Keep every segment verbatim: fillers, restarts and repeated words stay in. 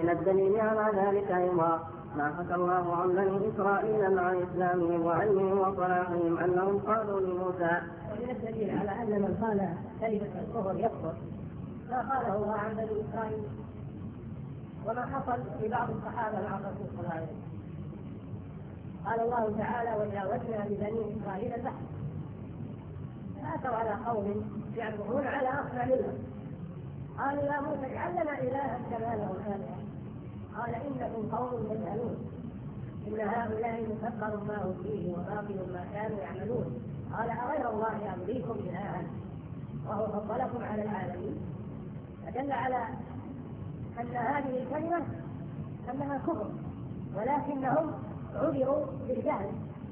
ومن الدليل على ذلك أيضا ما حكى الله عن بني إسرائيل مع إسلامهم وعلمهم وصلاحهم أنهم قالوا لموسى. ومن الدليل على أن من قال كلمة الكفر يكفر ما قاله الله عن بني إسرائيل وما حصل لبعض الصحابة مع الرسول صلى الله عليه وسلم. قال الله تعالى: وجاوزنا ببني إسرائيل البحر فأتوا على قوم يعبدون على أصنام لهم قالوا يا موسى اجعل لنا إلها كما لهم آلهة قال إنكم قوم تجهلون إن هؤلاء متبر ما هم فيه وباطل ما كانوا يعملون قال أغير الله أبغيكم إلها وهو فضلكم على العالمين. فدل على أن هذه الكلمة أنها كفر ولكنهم عذروا بالجهل،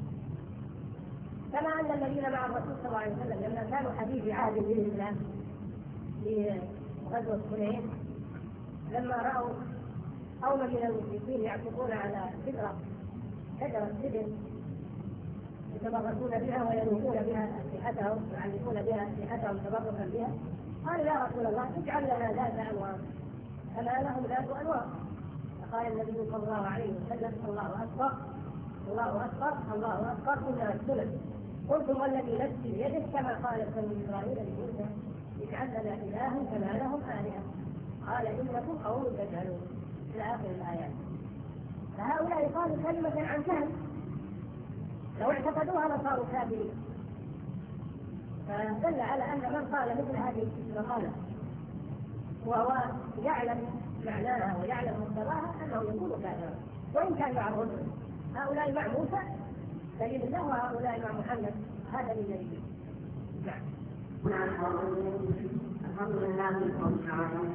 كما أن الذين مع الرسول صلى الله عليه وسلم لما كانوا حديث عهد بالإسلام في غزوة حنين لما رأوا قوما من المشركين يعكفون على شجرة شجرة سدر يتبركون بها وينوبون بها أسلحتهم ويعلقون بها أسلحتهم تبركا بها قالوا يا رسول الله اجعل لنا ذات أنوار كما لهم ذات أنوار. فقال النبي صلى الله عليه وسلم: الله أكبر الله أكبر الله أكبر إنها السنن. قلتم والذي نفسي بيده كما قال بنو إسرائيل لموسى اجعل لنا إلها كما لهم آلهة قال إنكم قوم تجهلون إلى آخر الآيات. فهؤلاء قالوا كلمة عن جهل لو اعتقدوها لصاروا كافرين. فدل على أن من قال مثل هذه المقالة وهو يعلم معناها ويعلم مقتضاها أنه يكون كافرا وإن كان مع الرسل. هؤلاء مع موسى دليل الله وهؤلاء مع محمد هذا من دليل. الحمد لله رب العالمين.